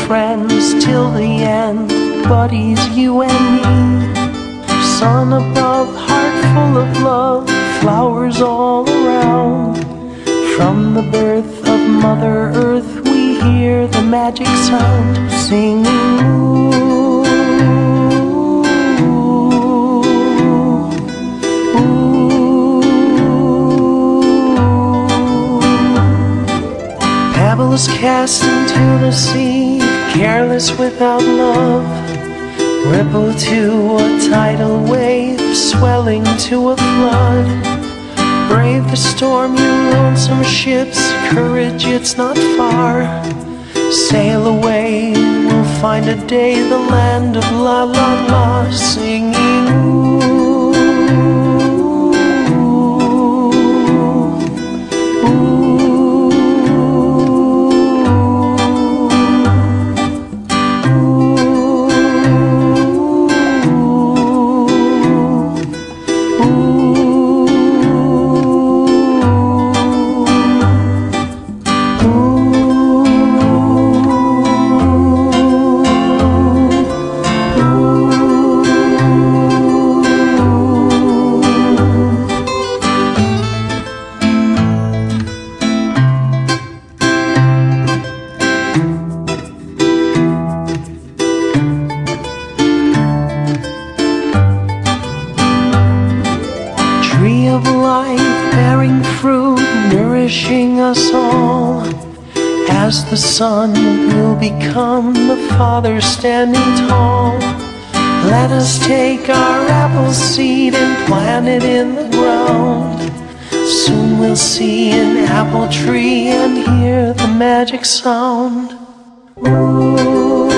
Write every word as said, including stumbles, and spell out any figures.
friends till the end, buddies, you and me. Sun above, heart full of love, flowers all around. From the birth of Mother Earth we hear the magic sound, singing ooh, ooh. Pebbles cast into the sea, careless without love, ripple to a tidal wave, swelling to a flood. Brave the storm, you lonesome ships, courage, it's not far. Sail away, we'll find a day, the land of la la la, singing ooh, of life bearing fruit, nourishing us all. As the sun will become the Father standing tall. Let us take our apple seed and plant it in the ground. Soon we'll see an apple tree and hear the magic sound. Ooh.